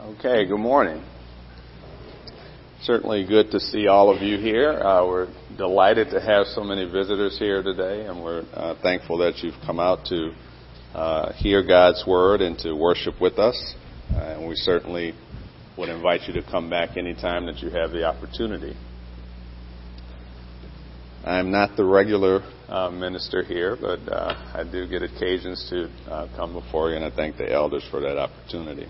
Okay, good morning. Certainly good to see all of you here. We're delighted to have so many visitors here today, and we're thankful that you've come out to hear God's Word and to worship with us. And we certainly would invite you to come back anytime that you have the opportunity. I'm not the regular minister here, but I do get occasions to come before you, and I thank the elders for that opportunity.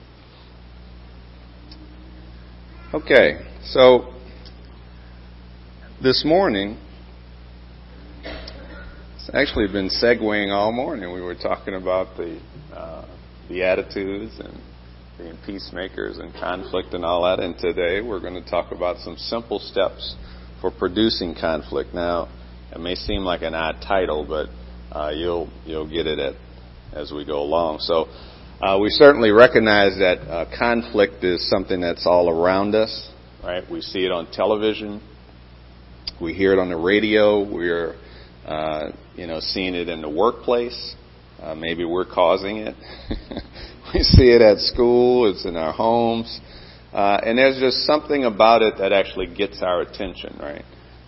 Okay, so this morning, it's actually been segueing all morning. We were talking about the Beatitudes and being peacemakers and conflict and all that, and today we're going to talk about some simple steps for producing conflict. Now, it may seem like an odd title, but you'll get it as we go along. So we certainly recognize that conflict is something that's all around us, right? We see it on television. We hear it on the radio. We're, seeing it in the workplace. Maybe we're causing it. We see it at school. It's in our homes. And there's just something about it that actually gets our attention, right?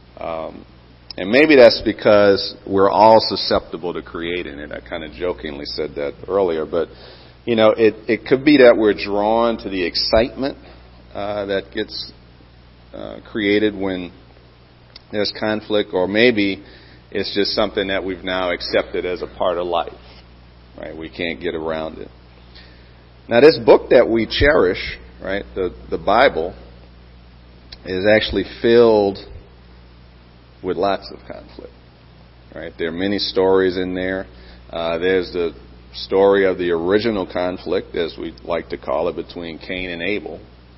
And maybe that's because we're all susceptible to creating it. I kind of jokingly said that earlier, but it could be that we're drawn to the excitement that gets created when there's conflict, or maybe it's just something that we've now accepted as a part of life, right? We can't get around it. Now, this book that we cherish, right, the Bible, is actually filled with lots of conflict, right? There are many stories in there. There's the story of the original conflict, as we like to call it, between Cain and Abel.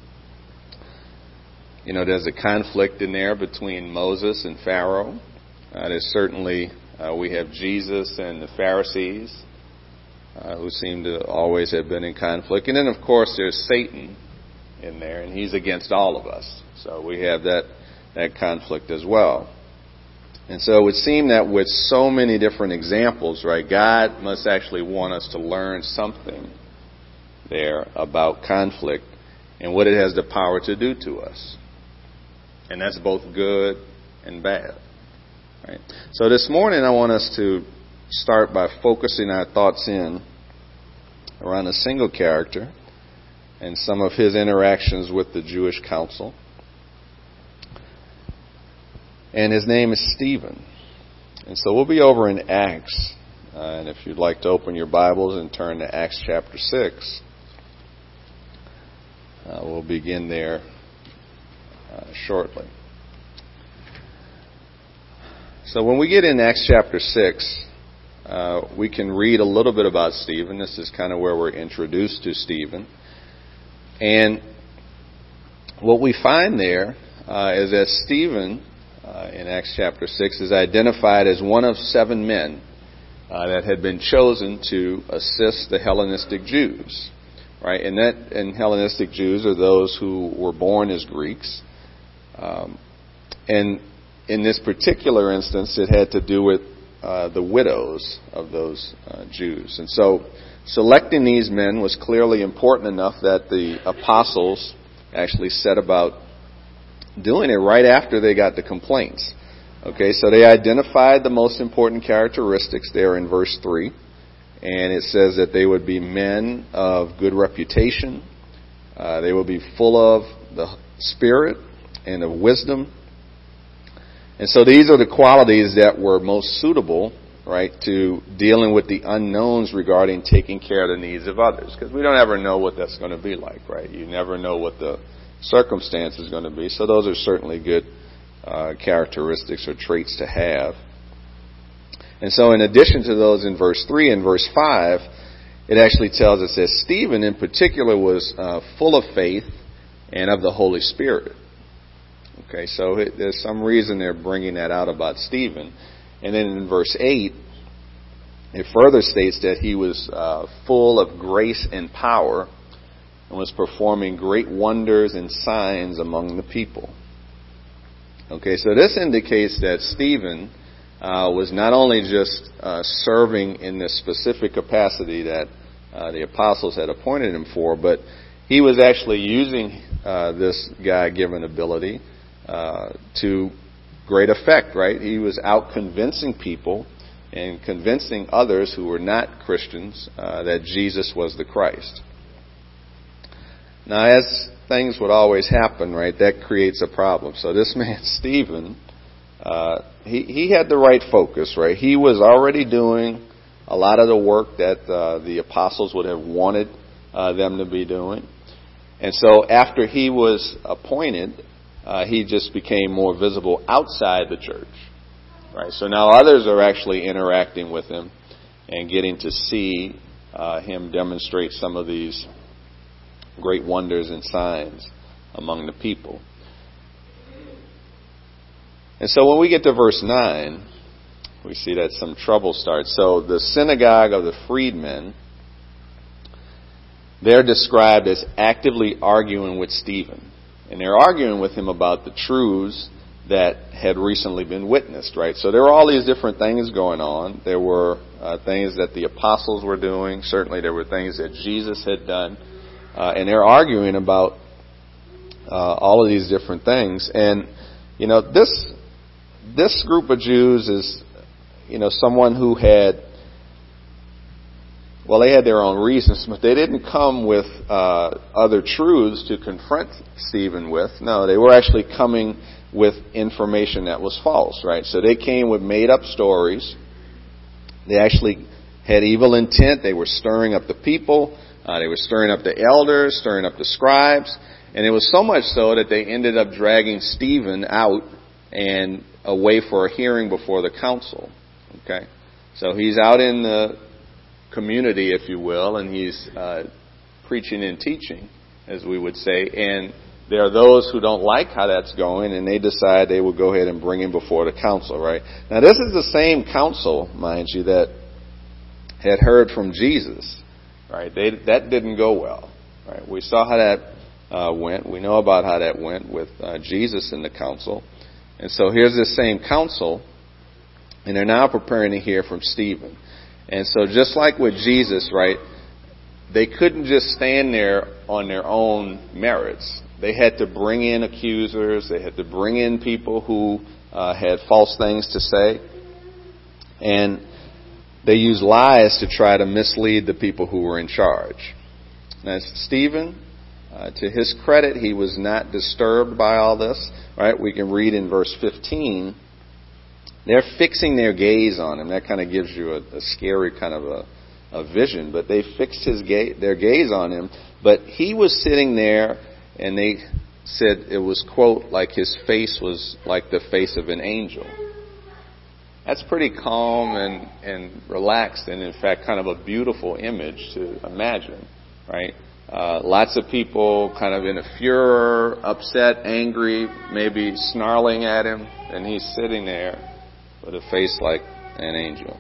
There's a conflict in there between Moses and Pharaoh. There's certainly, we have Jesus and the Pharisees, who seem to always have been in conflict. And then, of course, there's Satan in there, and he's against all of us. So we have that conflict as well. And so it would seem that with so many different examples, right, God must actually want us to learn something there about conflict and what it has the power to do to us. And that's both good and bad, right? So this morning I want us to start by focusing our thoughts in around a single character and some of his interactions with the Jewish council. And his name is Stephen. And so we'll be over in Acts. And if you'd like to open your Bibles and turn to Acts chapter 6, we'll begin there shortly. So when we get in Acts chapter 6, we can read a little bit about Stephen. This is kind of where we're introduced to Stephen. And what we find there is that Stephen, in Acts chapter 6, is identified as one of 7 men that had been chosen to assist the Hellenistic Jews, right? And Hellenistic Jews are those who were born as Greeks. And in this particular instance, it had to do with the widows of those Jews. And so selecting these men was clearly important enough that the apostles actually set about doing it right after they got the complaints. Okay, so they identified the most important characteristics there in verse 3. And it says that they would be men of good reputation. They would be full of the Spirit and of wisdom. And so these are the qualities that were most suitable, right, to dealing with the unknowns regarding taking care of the needs of others. Because we don't ever know what that's going to be like, right? You never know what the circumstance is going to be. So those are certainly good characteristics or traits to have. And so in addition to those in verse 3 and verse 5, it actually tells us that Stephen in particular was full of faith and of the Holy Spirit. Okay, so there's some reason they're bringing that out about Stephen. And then in verse 8, it further states that he was full of grace and power and was performing great wonders and signs among the people. Okay, so this indicates that Stephen was not only just serving in this specific capacity that the apostles had appointed him for, but he he was actually using this God-given ability to great effect, right? He was out convincing people and convincing others who were not Christians that Jesus was the Christ. Now, as things would always happen, right, that creates a problem. So this man, Stephen, he had the right focus, right? He was already doing a lot of the work that the apostles would have wanted them to be doing. And so after he was appointed, he just became more visible outside the church. Right? So now others are actually interacting with him and getting to see him demonstrate some of these great wonders and signs among the people. And so when we get to verse 9, we see that some trouble starts. So the synagogue of the freedmen, they're described as actively arguing with Stephen. And they're arguing with him about the truths that had recently been witnessed, right? So there were all these different things going on. There were things that the apostles were doing. Certainly there were things that Jesus had done. And they're arguing about all of these different things. And, you know, this group of Jews is, you know, someone who had, well, they had their own reasons, but they didn't come with other truths to confront Stephen with. No, they were actually coming with information that was false, right? So they came with made-up stories. They actually had evil intent. They were stirring up the people. They were stirring up the elders, stirring up the scribes. And it was so much so that they ended up dragging Stephen out and away for a hearing before the council. Okay? So he's out in the community, if you will, and he's preaching and teaching, as we would say. And there are those who don't like how that's going, and they decide they will go ahead and bring him before the council, right? Now, this is the same council, mind you, that had heard from Jesus, right? That didn't go well, right? We saw how that went. We know about how that went with Jesus in the council. And so here's this same council, and they're now preparing to hear from Stephen. And so just like with Jesus, right, they couldn't just stand there on their own merits. They had to bring in accusers. They had to bring in people who had false things to say. And they used lies to try to mislead the people who were in charge. Now, Stephen, to his credit, he was not disturbed by all this. Right? We can read in verse 15. They're fixing their gaze on him. That kind of gives you a scary kind of a vision. But they fixed their gaze on him. But he was sitting there, and they said it was, quote, like his face was like the face of an angel. That's pretty calm and relaxed, and in fact kind of a beautiful image to imagine, right? Lots of people kind of in a furor, upset, angry, maybe snarling at him, and he's sitting there with a face like an angel.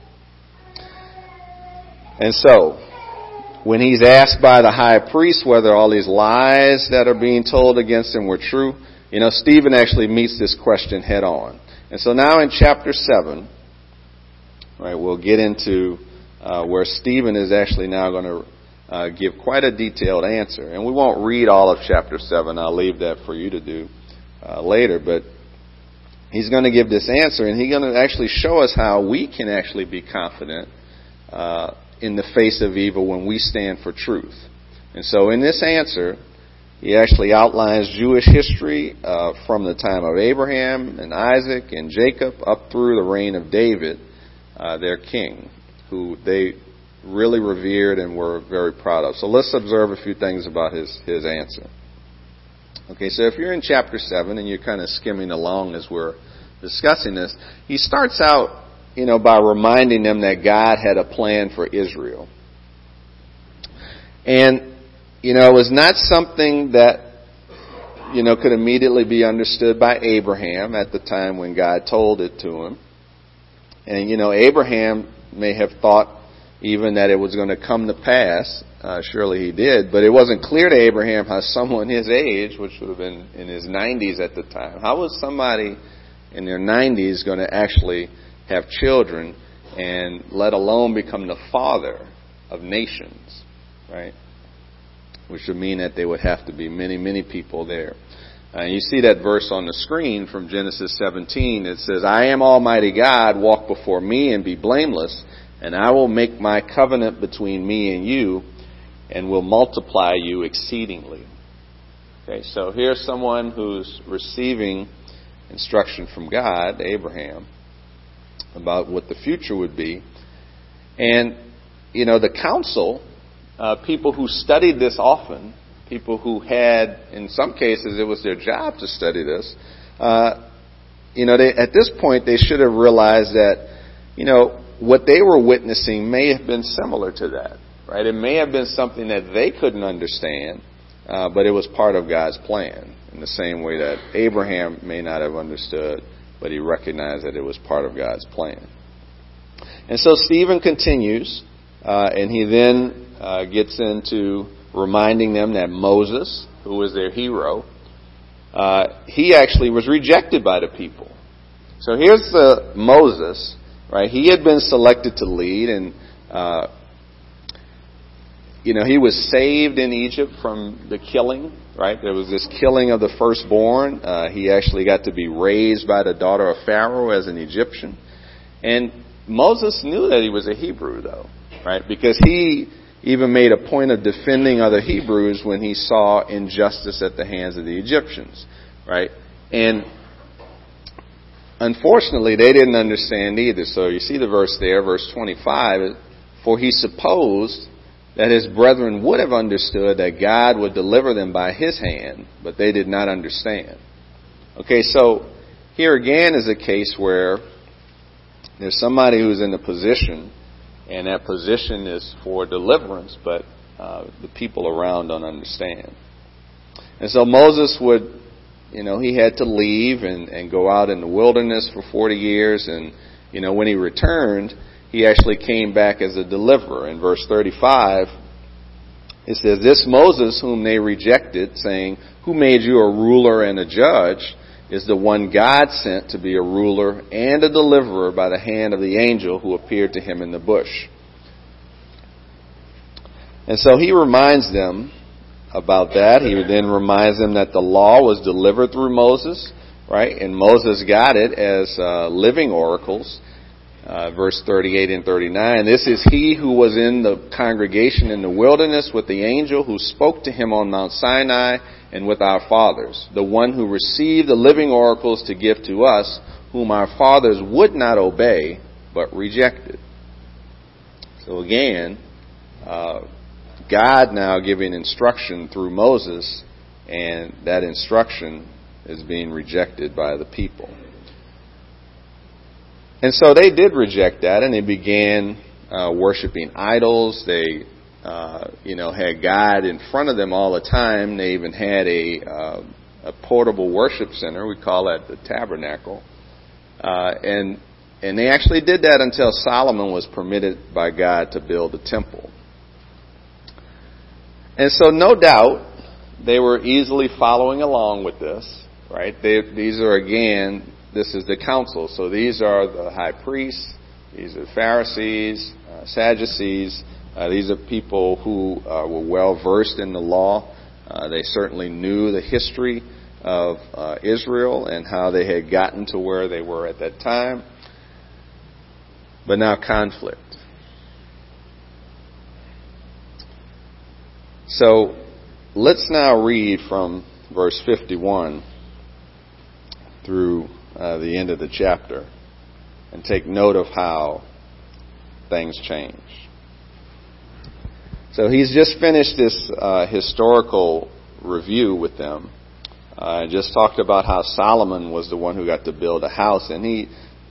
And so, when he's asked by the high priest whether all these lies that are being told against him were true, you know, Stephen actually meets this question head on. And so now in chapter 7, right, we'll get into where Stephen is actually now going to give quite a detailed answer. And we won't read all of chapter 7. I'll leave that for you to do later. But he's going to give this answer, and he's going to actually show us how we can actually be confident in the face of evil when we stand for truth. And so in this answer, he actually outlines Jewish history from the time of Abraham and Isaac and Jacob up through the reign of David, their king, who they really revered and were very proud of. So let's observe a few things about his answer. Okay, so if you're in chapter 7 and you're kind of skimming along as we're discussing this, he starts out, you know, by reminding them that God had a plan for Israel. And, you know, it was not something that, you know, could immediately be understood by Abraham at the time when God told it to him. And, you know, Abraham may have thought even that it was going to come to pass. Surely he did. But it wasn't clear to Abraham how someone his age, which would have been in his 90s at the time, how was somebody in their 90s going to actually have children and let alone become the father of nations, right? which would mean that there would have to be many, many people there. You see that verse on the screen from Genesis 17. It says, I am Almighty God, walk before me and be blameless, and I will make my covenant between me and you, and will multiply you exceedingly. Okay, so here's someone who's receiving instruction from God, Abraham, about what the future would be. And, the council, people who studied this often, people who had, in some cases, it was their job to study this, at this point they should have realized that, what they were witnessing may have been similar to that, right? It may have been something that they couldn't understand, but it was part of God's plan, in the same way that Abraham may not have understood, but he recognized that it was part of God's plan. And so Stephen continues, and he then gets into reminding them that Moses, who was their hero, he actually was rejected by the people. So here's Moses, right? He had been selected to lead, and he was saved in Egypt from the killing, right? There was this killing of the firstborn. He actually got to be raised by the daughter of Pharaoh as an Egyptian. And Moses knew that he was a Hebrew, though, right? Because he even made a point of defending other Hebrews when he saw injustice at the hands of the Egyptians, right? And unfortunately, they didn't understand either. So you see the verse there, verse 25, for he supposed that his brethren would have understood that God would deliver them by his hand, but they did not understand. Okay, so here again is a case where there's somebody who's in a position, and that position is for deliverance, but the people around don't understand. And so Moses would, he had to leave and go out in the wilderness for 40 years. And, when he returned, he actually came back as a deliverer. In verse 35, it says, this Moses whom they rejected, saying, who made you a ruler and a judge, is the one God sent to be a ruler and a deliverer by the hand of the angel who appeared to him in the bush. And so he reminds them about that. He then reminds them that the law was delivered through Moses, right? And Moses got it as living oracles. Verse 38 and 39, this is he who was in the congregation in the wilderness with the angel who spoke to him on Mount Sinai and with our fathers, the one who received the living oracles to give to us, whom our fathers would not obey, but rejected. So again, God now giving instruction through Moses, and that instruction is being rejected by the people. And so they did reject that, and they began worshiping idols. They, had God in front of them all the time. They even had a portable worship center. We call that the tabernacle. And they actually did that until Solomon was permitted by God to build a temple. And so no doubt they were easily following along with this, right? This is the council. So these are the high priests, these are Pharisees, Sadducees. These are people who were well versed in the law. They certainly knew the history of Israel and how they had gotten to where they were at that time. But now conflict. So let's now read from verse 51 through the end of the chapter and take note of how things change. So he's just finished this historical review with them. Just talked about how Solomon was the one who got to build a house, and he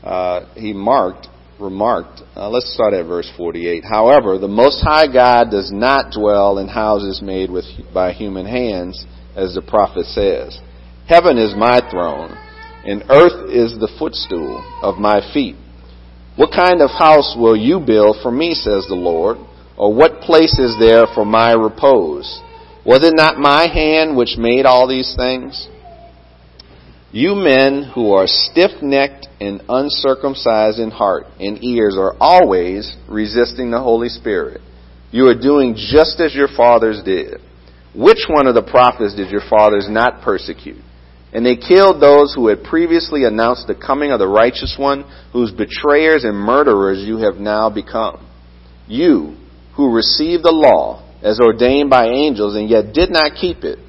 remarked, let's start at verse 48. However, the Most High God does not dwell in houses made by human hands, as the prophet says. Heaven is my throne, and earth is the footstool of my feet. What kind of house will you build for me, says the Lord? Or what place is there for my repose? Was it not my hand which made all these things? You men who are stiff-necked and uncircumcised in heart and ears are always resisting the Holy Spirit. You are doing just as your fathers did. which one of the prophets did your fathers not persecute? And they killed those who had previously announced the coming of the righteous one, whose betrayers and murderers you have now become. You, who received the law as ordained by angels and yet did not keep it.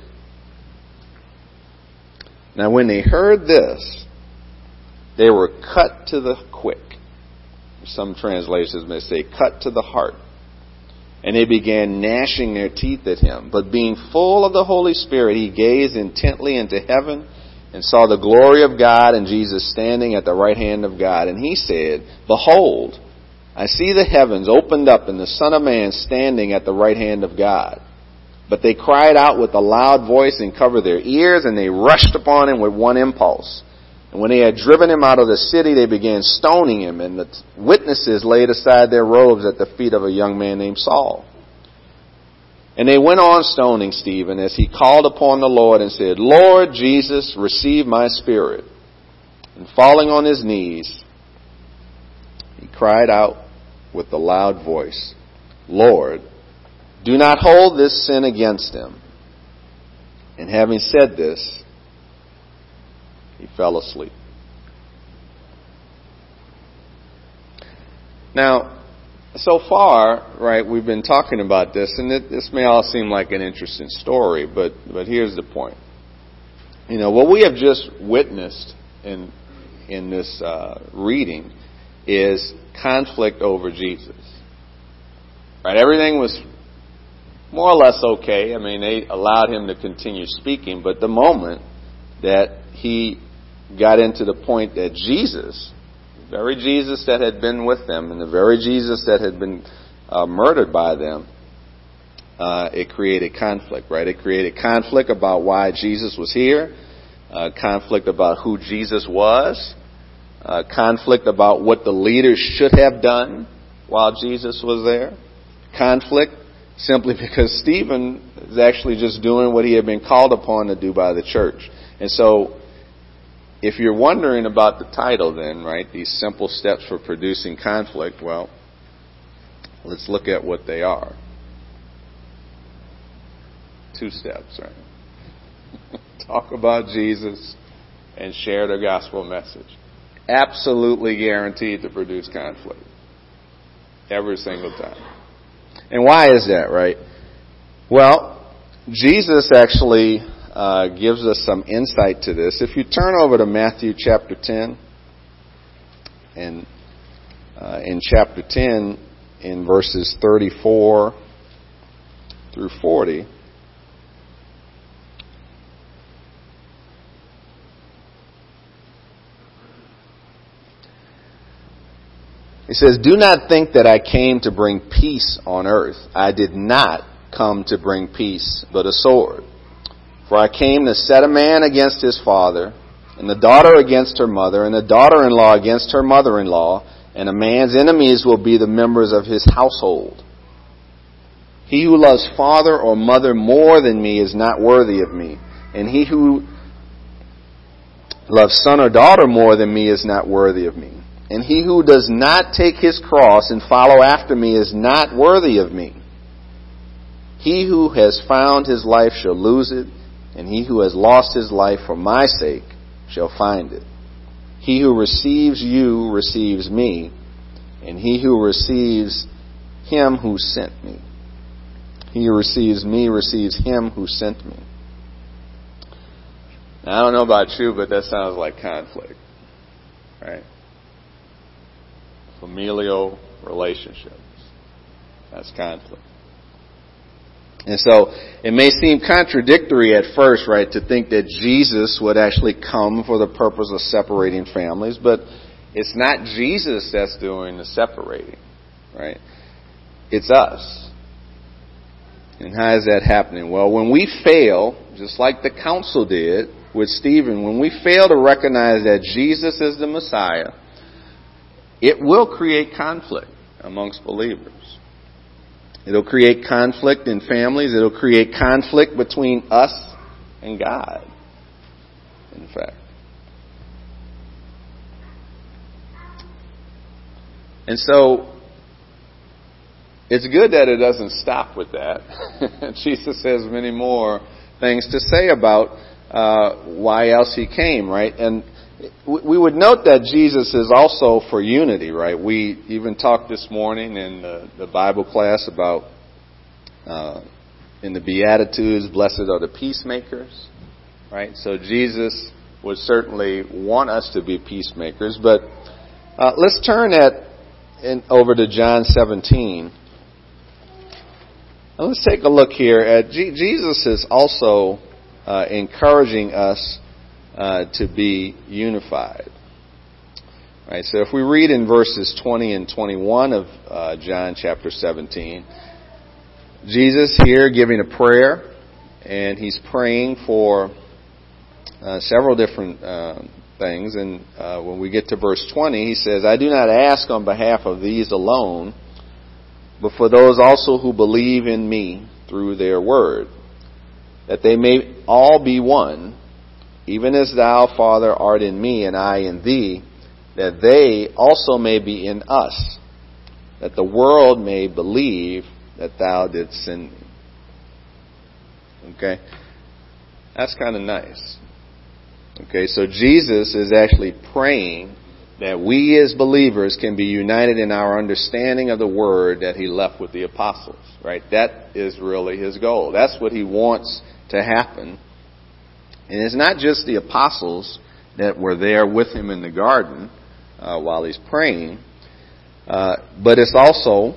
Now when they heard this, they were cut to the quick. Some translations may say cut to the heart. And they began gnashing their teeth at him. But being full of the Holy Spirit, he gazed intently into heaven and saw the glory of God and Jesus standing at the right hand of God. And he said, Behold, I see the heavens opened up and the Son of Man standing at the right hand of God. But they cried out with a loud voice and covered their ears, and they rushed upon him with one impulse. And when they had driven him out of the city, they began stoning him, and the witnesses laid aside their robes at the feet of a young man named Saul. And they went on stoning Stephen as he called upon the Lord and said, Lord Jesus, receive my spirit. And falling on his knees, he cried out with a loud voice, Lord, do not hold this sin against him. And having said this, he fell asleep. Now, so far, right, we've been talking about this, and this may all seem like an interesting story, but here's the point. You know, what we have just witnessed in this reading is conflict over Jesus. Right, everything was more or less okay. I mean, they allowed him to continue speaking, but the moment that he got into the point that Jesus, the very Jesus that had been with them and the very Jesus that had been murdered by them, it created conflict, right? It created conflict about why Jesus was here, conflict about who Jesus was, conflict about what the leaders should have done while Jesus was there, conflict simply because Stephen is actually just doing what he had been called upon to do by the church. And so, if you're wondering about the title then, right, these simple steps for producing conflict, well, let's look at what they are. 2 steps, right? Talk about Jesus and share the gospel message. Absolutely guaranteed to produce conflict. Every single time. And why is that, right? Well, Jesus actually gives us some insight to this. If you turn over to Matthew chapter 10, and in chapter 10, in verses 34 through 40, it says, Do not think that I came to bring peace on earth. I did not come to bring peace, but a sword. For I came to set a man against his father, and the daughter against her mother, and the daughter-in-law against her mother-in-law, and a man's enemies will be the members of his household. He who loves father or mother more than me is not worthy of me, and he who loves son or daughter more than me is not worthy of me. And he who does not take his cross and follow after me is not worthy of me. He who has found his life shall lose it, and he who has lost his life for my sake shall find it. He who receives you receives me, and he who receives him who sent me. He who receives me receives him who sent me. Now, I don't know about you, but that sounds like conflict, right? Familial relationships. That's conflict. And so it may seem contradictory at first, right, to think that Jesus would actually come for the purpose of separating families, but it's not Jesus that's doing the separating, right? It's us. And how is that happening? Well, when we fail, just like the council did with Stephen, when we fail to recognize that Jesus is the Messiah, it will create conflict amongst believers. It'll create conflict in families. It'll create conflict between us and God, in fact. And so, it's good that it doesn't stop with that. Jesus has many more things to say about why else he came, right? And we would note that Jesus is also for unity, right? We even talked this morning in the Bible class about in the Beatitudes, blessed are the peacemakers, right? So Jesus would certainly want us to be peacemakers. But let's turn over to John 17. And let's take a look here at Jesus is also encouraging us to be unified. Right, so if we read in verses 20 and 21 of John chapter 17, Jesus here giving a prayer, and he's praying for several different things. And when we get to verse 20, he says, I do not ask on behalf of these alone, but for those also who believe in me through their word, that they may all be one, even as thou, Father, art in me and I in thee, that they also may be in us, that the world may believe that thou didst send me. Okay? That's kind of nice. Okay, so Jesus is actually praying that we as believers can be united in our understanding of the word that he left with the apostles, right? That is really his goal. That's what he wants to happen. And it's not just the apostles that were there with him in the garden while he's praying, but it's also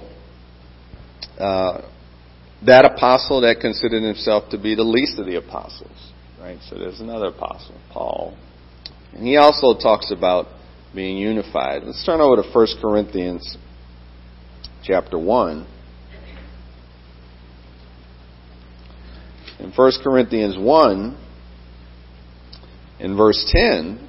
that apostle that considered himself to be the least of the apostles, right? So there's another apostle, Paul. And he also talks about being unified. Let's turn over to 1 Corinthians chapter 1. In 1 Corinthians 1, in verse 10,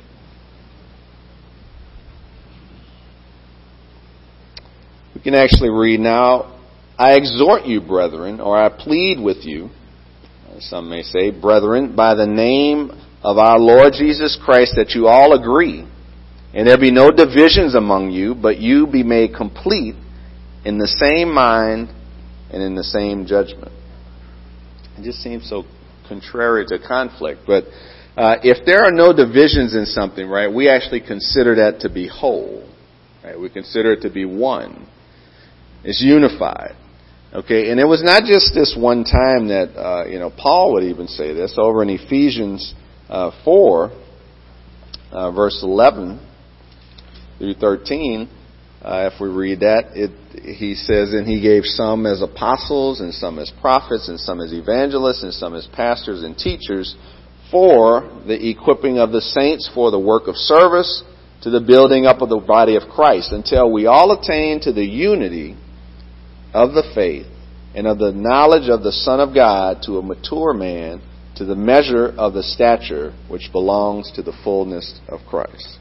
we can actually read, Now I exhort you, brethren, or I plead with you, some may say, brethren, by the name of our Lord Jesus Christ, that you all agree, and there be no divisions among you, but you be made complete in the same mind and in the same judgment. It just seems so contrary to conflict. But if there are no divisions in something, right, we actually consider that to be whole. Right? We consider it to be one. It's unified. Okay, and it was not just this one time that, Paul would even say this. Over in Ephesians 4, verse 11 through 13, if we read that, he says, and he gave some as apostles, and some as prophets, and some as evangelists, and some as pastors and teachers, for the equipping of the saints for the work of service, to the building up of the body of Christ, until we all attain to the unity of the faith and of the knowledge of the Son of God, to a mature man, to the measure of the stature which belongs to the fullness of Christ.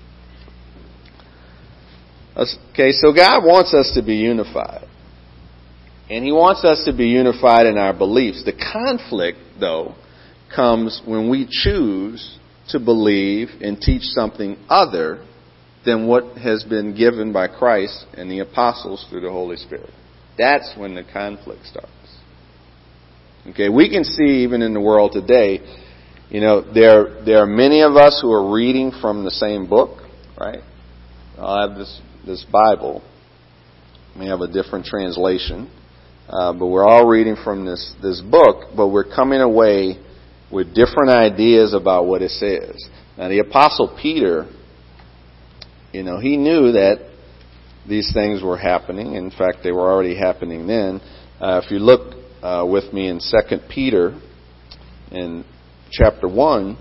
Okay, so God wants us to be unified. And he wants us to be unified in our beliefs. The conflict, though, comes when we choose to believe and teach something other than what has been given by Christ and the apostles through the Holy Spirit. That's when the conflict starts. Okay, we can see even in the world today, there are many of us who are reading from the same book, right? I have this Bible. We have a different translation, but we're all reading from this book, but we're coming away with different ideas about what it says. Now, the Apostle Peter, he knew that these things were happening. In fact, they were already happening then. If you look with me in 2 Peter in chapter 1,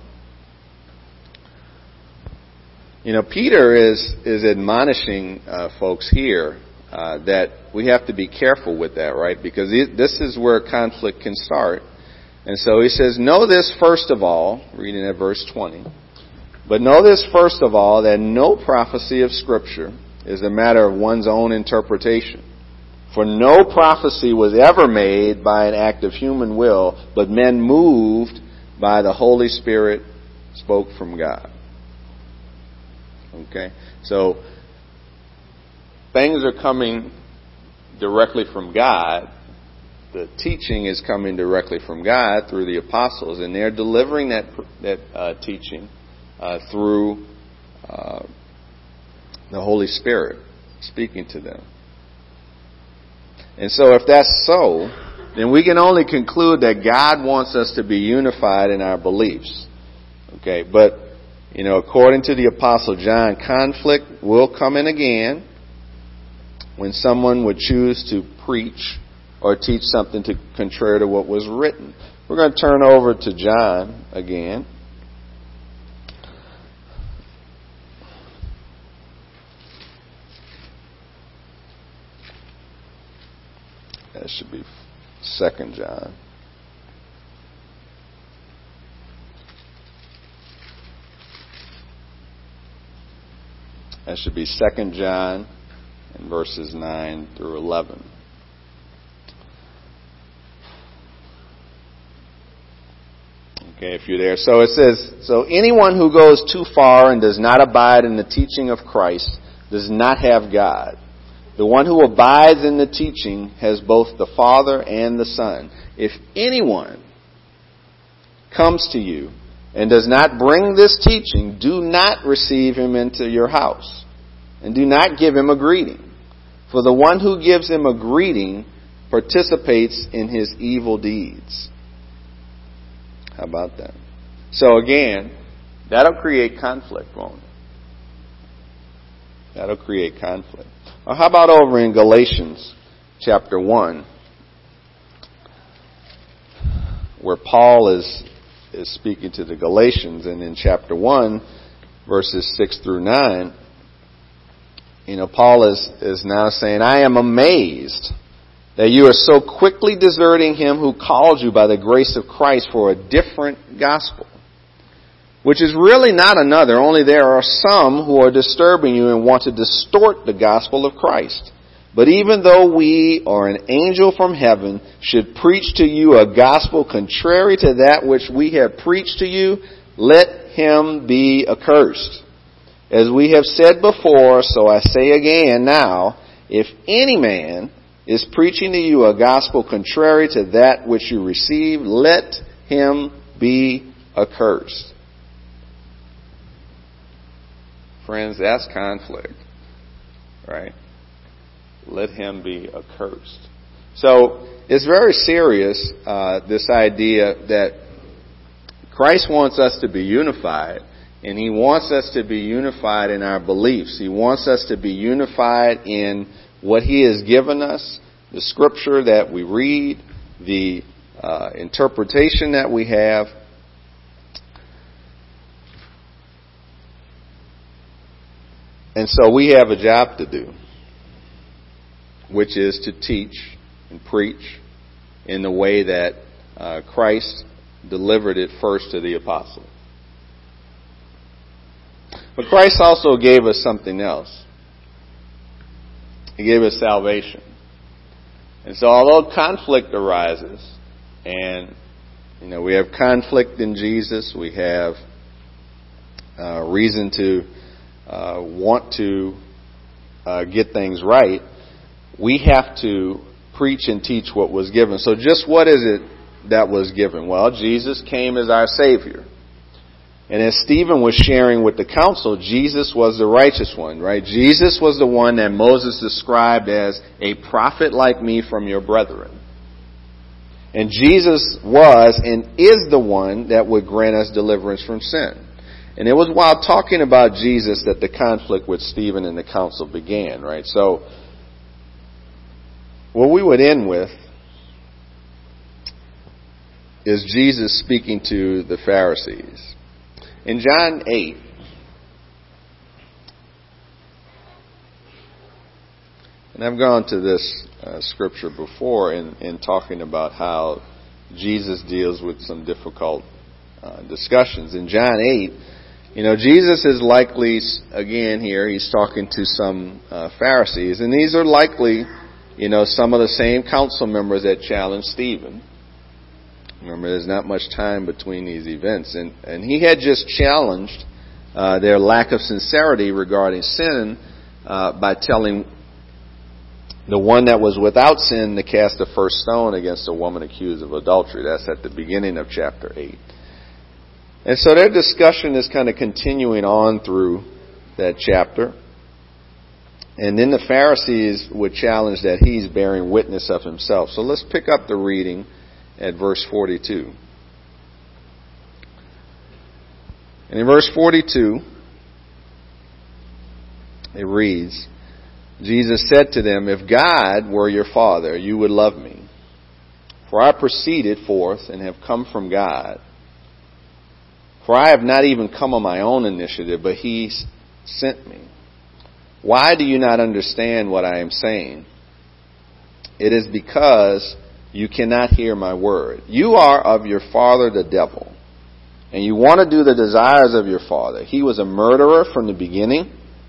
Peter is admonishing folks here that we have to be careful with that, right? Because this is where conflict can start. And so he says, know this first of all, reading at verse 20, but know this first of all, that no prophecy of Scripture is a matter of one's own interpretation. For no prophecy was ever made by an act of human will, but men moved by the Holy Spirit spoke from God. Okay? So, things are coming directly from God. The teaching is coming directly from God through the apostles, and they're delivering that teaching through the Holy Spirit speaking to them. And so if that's so, then we can only conclude that God wants us to be unified in our beliefs. Okay, but, according to the Apostle John, conflict will come in again when someone would choose to preach or teach something contrary to what was written. We're going to turn over to John again. That should be 2 John. That should be 2 John and verses 9 through 11. Okay, if you're there. So it says, so anyone who goes too far and does not abide in the teaching of Christ does not have God. The one who abides in the teaching has both the Father and the Son. If anyone comes to you and does not bring this teaching, do not receive him into your house, and do not give him a greeting. For the one who gives him a greeting participates in his evil deeds. How about that? So again, that'll create conflict, won't it? That'll create conflict. Or how about over in Galatians chapter 1, where Paul is speaking to the Galatians, and in chapter 1, verses 6 through 9, Paul is now saying, I am amazed that you are so quickly deserting him who called you by the grace of Christ for a different gospel, which is really not another, only there are some who are disturbing you and want to distort the gospel of Christ. But even though we or an angel from heaven should preach to you a gospel contrary to that which we have preached to you, let him be accursed. As we have said before, so I say again now, if any man is preaching to you a gospel contrary to that which you received, let him be accursed. Friends, that's conflict, right? Let him be accursed. So it's very serious, this idea that Christ wants us to be unified, and he wants us to be unified in our beliefs. He wants us to be unified in what he has given us, the scripture that we read, the interpretation that we have. And so we have a job to do, which is to teach and preach in the way that Christ delivered it first to the apostles. But Christ also gave us something else. He gave us salvation. And so although conflict arises, and we have conflict in Jesus, we have reason to want to get things right, we have to preach and teach what was given. So just what is it that was given? Well, Jesus came as our Savior. And as Stephen was sharing with the council, Jesus was the righteous one, right? Jesus was the one that Moses described as a prophet like me from your brethren. And Jesus was and is the one that would grant us deliverance from sin. And it was while talking about Jesus that the conflict with Stephen and the council began, right? So what we would end with is Jesus speaking to the Pharisees. In John 8, and I've gone to this scripture before in talking about how Jesus deals with some difficult discussions. In John 8, Jesus is likely, again here, he's talking to some Pharisees, and these are likely, some of the same council members that challenged Stephen. Remember, there's not much time between these events. And he had just challenged their lack of sincerity regarding sin by telling the one that was without sin to cast the first stone against a woman accused of adultery. That's at the beginning of chapter 8. And so their discussion is kind of continuing on through that chapter. And then the Pharisees would challenge that he's bearing witness of himself. So let's pick up the reading at verse 42. And in verse 42, it reads, Jesus said to them, if God were your Father, you would love me. For I proceeded forth and have come from God. For I have not even come on my own initiative, but He sent me. Why do you not understand what I am saying? It is because you cannot hear my word. You are of your father the devil, and you want to do the desires of your father. He was a murderer from the beginning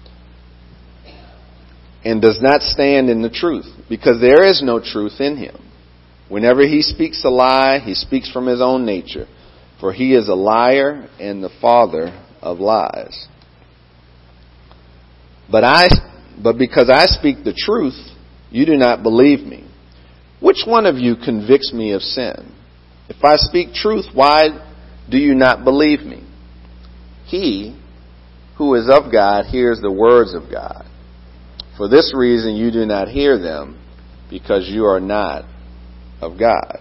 and does not stand in the truth, because there is no truth in him. Whenever he speaks a lie, he speaks from his own nature, for he is a liar and the father of lies. But because I speak the truth, you do not believe me. Which one of you convicts me of sin? If I speak truth, why do you not believe me? He who is of God hears the words of God. For this reason you do not hear them, because you are not of God.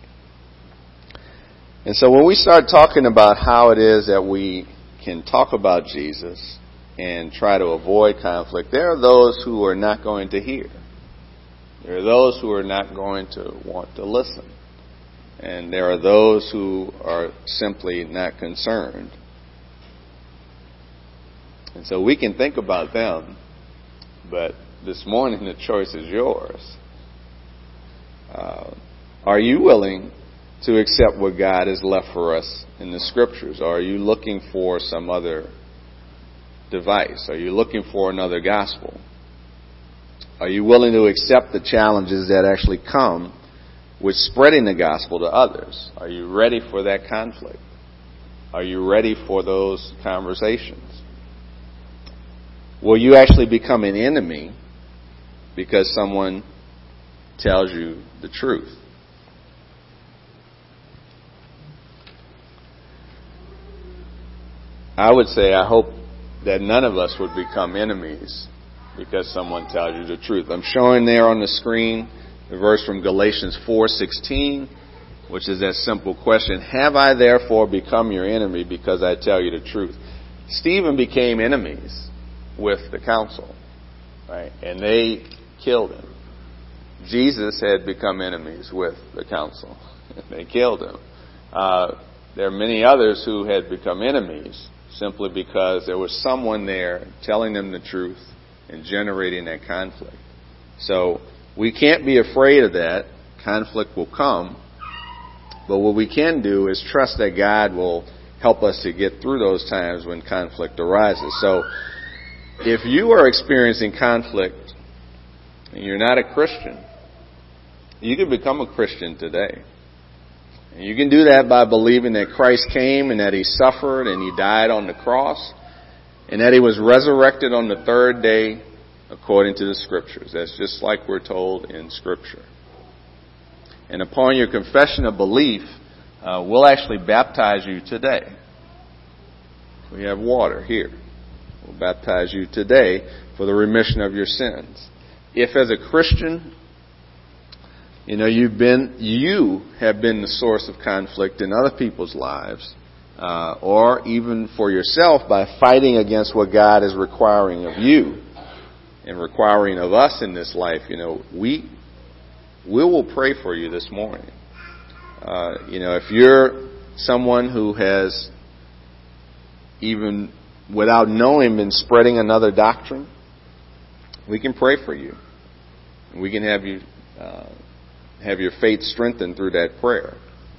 And so when we start talking about how it is that we can talk about Jesus and try to avoid conflict, there are those who are not going to hear. There are those who are not going to want to listen. And there are those who are simply not concerned. And so we can think about them, but this morning the choice is yours. Are you willing to accept what God has left for us in the Scriptures? Or are you looking for some other device? Are you looking for another gospel? Are you willing to accept the challenges that actually come with spreading the gospel to others? Are you ready for that conflict? Are you ready for those conversations? Will you actually become an enemy because someone tells you the truth? I would say, I hope that none of us would become enemies because someone tells you the truth. I'm showing there on the screen the verse from Galatians 4:16, which is that simple question: have I therefore become your enemy because I tell you the truth? Stephen became enemies with the council, right? And they killed him. Jesus had become enemies with the council. They killed him. There are many others who had become enemies simply because there was someone there telling them the truth and generating that conflict. So we can't be afraid of that. Conflict will come. But what we can do is trust that God will help us to get through those times when conflict arises. So if you are experiencing conflict and you're not a Christian, you can become a Christian today. And you can do that by believing that Christ came and that He suffered and He died on the cross and that He was resurrected on the third day according to the Scriptures. That's just like we're told in Scripture. And upon your confession of belief, we'll actually baptize you today. We have water here. We'll baptize you today for the remission of your sins. If as a Christian, you have been the source of conflict in other people's lives, or even for yourself by fighting against what God is requiring of you and requiring of us in this life, we will pray for you this morning. If you're someone who has, even without knowing, been spreading another doctrine, we can pray for you. We can have you have your faith strengthened through that prayer.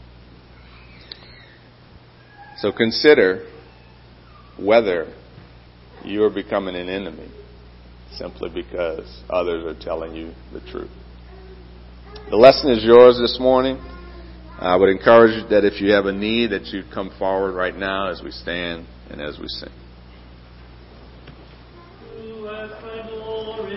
So consider whether you are becoming an enemy simply because others are telling you the truth. The lesson is yours this morning. I would encourage you that if you have a need, that you come forward right now as we stand and as we sing.